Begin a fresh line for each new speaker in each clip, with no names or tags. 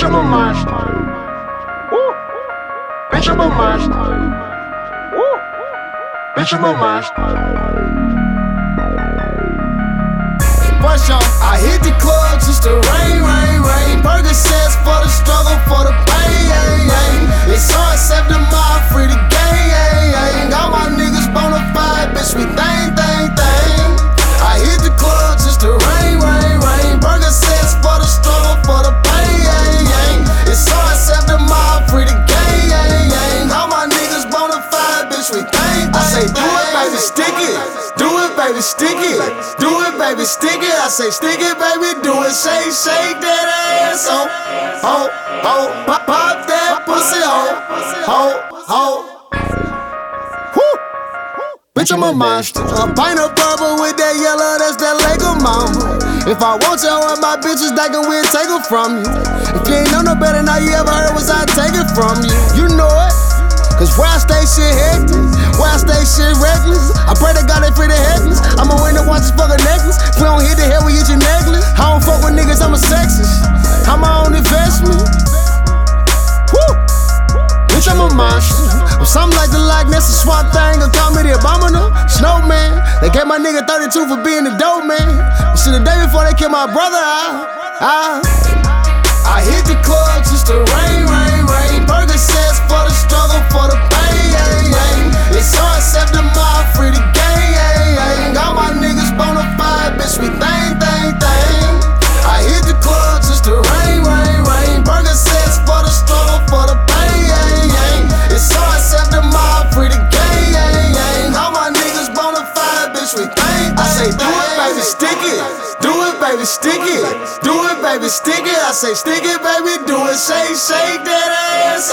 Bitch, I'm a monster. Woo. Bitch, I'm a monster. Woo. Bitch, I'm a monster.
I hit the club just to rain. Percocets for the struggle, for the pain. It's hard, except the mob, free the gang. Got my niggas bonafide, bitch, we thang. I hit the club just to rain. Percocets for the struggle, for the pain. It's hard, except the mob, free the gang. Got my niggas bonafide, bitch, we thang. I say, do it, baby, stick it. Do it, baby, stick it. Do it, baby, stick it. I say, stick it, baby, do it. Shake that ass, pop that pussy, ho. Woo. Bitch, I'm a monster. A pint of purple with that yellow, that's that Lego mama. If I want you, I want my bitches, they can we'll take it from you. If you ain't know no better, now you ever heard was I take it from you. You know it. Cause where I stay shit hectic, where I stay shit reckless. I pray to God they free the headless. I'ma win to watch this fucking necklace. If we don't hit the head, we hit your necklace. I don't fuck with niggas, I'm a sexist. I'm my own investment. Woo! Bitch, I'm a monster. I'm something like the Loch Ness, a swamp thing, or call me the abominable snowman. They gave my nigga 32 for being the dope man. Shit, the day before they killed my brother, I hit the club just to rain. Percocets for the struggle, for the pain. It's hard, except the mob, free the gang. Got my niggas bonafide, bitch, we thang. I hit the club just to rain. Percocets for the struggle, for the pain. It's hard, except the mob, free the gang. Got my niggas bonafide, bitch, we thang. I say, do it, baby, stick it. Do it, baby, stick it. Do it, baby, stick it. I say, stick it, baby, do it. Shake that ass,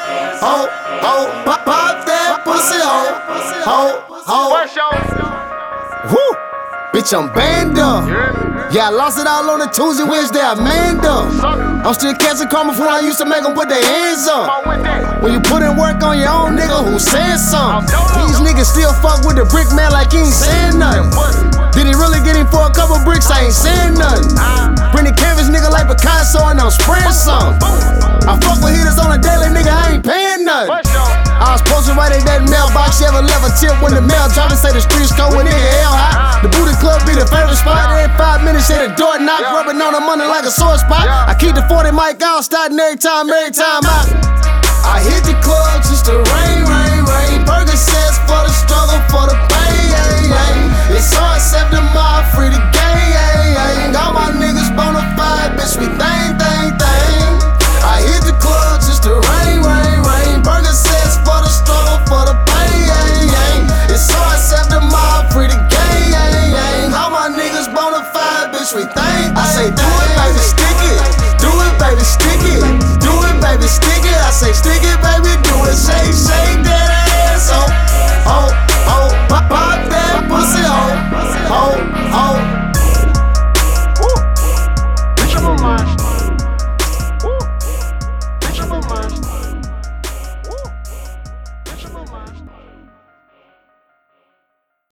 pop that pussy, ho. Woo. Bitch, I'm banned up. Yeah, I lost it all on the Tuesday, Wednesday, I manned up. I'm still catching karma from when I used to make them put their hands up. When you put in work on your own nigga who said something. These niggas still fuck with the brick man like he ain't saying nothing. Did he really get him for a couple bricks? I ain't saying nothing. Bring the canvas nigga like Picasso and I'm spraying something. I fuck with hitters on a daily, nigga, I ain't paying nothing. I was posted right in that mailbox, you ever left a tip when the mail dropped and say the streets go with nigga hell high. The booty club be the favorite spot. Every 5 minutes, hit a door knock, rubbing on the money like a sore spot. I keep the 40 mic out, starting every time I hit the club just to rain. Percocets for the struggle, for the pain. It's hard, except the mob, free the gang. Got my